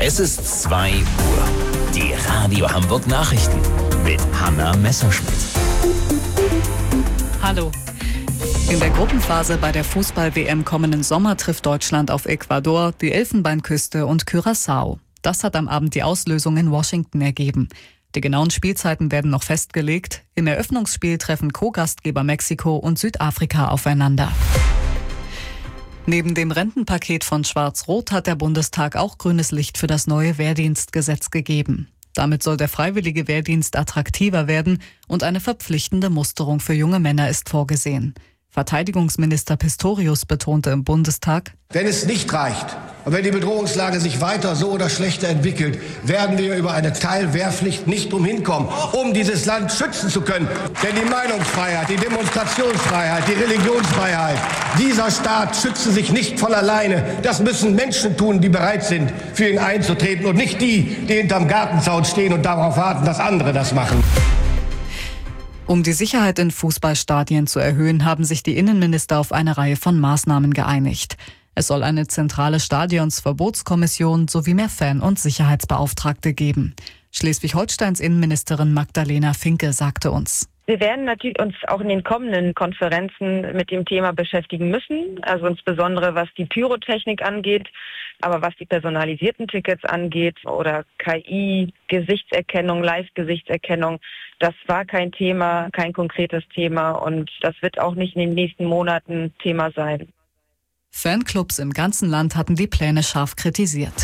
Es ist 2 Uhr. Die Radio Hamburg Nachrichten mit Hanna Messerschmidt. Hallo. In der Gruppenphase bei der Fußball-WM kommenden Sommer trifft Deutschland auf Ecuador, die Elfenbeinküste und Curaçao. Das hat am Abend die Auslösung in Washington ergeben. Die genauen Spielzeiten werden noch festgelegt. Im Eröffnungsspiel treffen Co-Gastgeber Mexiko und Südafrika aufeinander. Neben dem Rentenpaket von Schwarz-Rot hat der Bundestag auch grünes Licht für das neue Wehrdienstgesetz gegeben. Damit soll der freiwillige Wehrdienst attraktiver werden und eine verpflichtende Musterung für junge Männer ist vorgesehen. Verteidigungsminister Pistorius betonte im Bundestag: Wenn es nicht reicht und wenn die Bedrohungslage sich weiter so oder schlechter entwickelt, werden wir über eine Teilwehrpflicht nicht umhin kommen, um dieses Land schützen zu können. Denn die Meinungsfreiheit, die Demonstrationsfreiheit, die Religionsfreiheit, dieser Staat schützt sich nicht von alleine. Das müssen Menschen tun, die bereit sind, für ihn einzutreten und nicht die hinterm Gartenzaun stehen und darauf warten, dass andere das machen. Um die Sicherheit in Fußballstadien zu erhöhen, haben sich die Innenminister auf eine Reihe von Maßnahmen geeinigt. Es soll eine zentrale Stadionsverbotskommission sowie mehr Fan- und Sicherheitsbeauftragte geben. Schleswig-Holsteins Innenministerin Magdalena Finke sagte uns: Wir werden natürlich uns auch in den kommenden Konferenzen mit dem Thema beschäftigen müssen, also insbesondere was die Pyrotechnik angeht, aber was die personalisierten Tickets angeht oder KI, Gesichtserkennung, Live-Gesichtserkennung, das war kein Thema, kein konkretes Thema und das wird auch nicht in den nächsten Monaten Thema sein. Fanclubs im ganzen Land hatten die Pläne scharf kritisiert.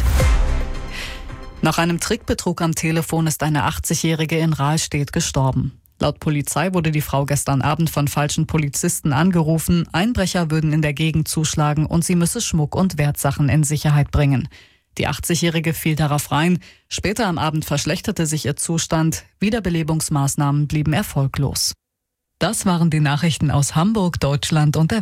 Nach einem Trickbetrug am Telefon ist eine 80-Jährige in Rahlstedt gestorben. Laut Polizei wurde die Frau gestern Abend von falschen Polizisten angerufen. Einbrecher würden in der Gegend zuschlagen und sie müsse Schmuck und Wertsachen in Sicherheit bringen. Die 80-Jährige fiel darauf rein. Später am Abend verschlechterte sich ihr Zustand. Wiederbelebungsmaßnahmen blieben erfolglos. Das waren die Nachrichten aus Hamburg, Deutschland und der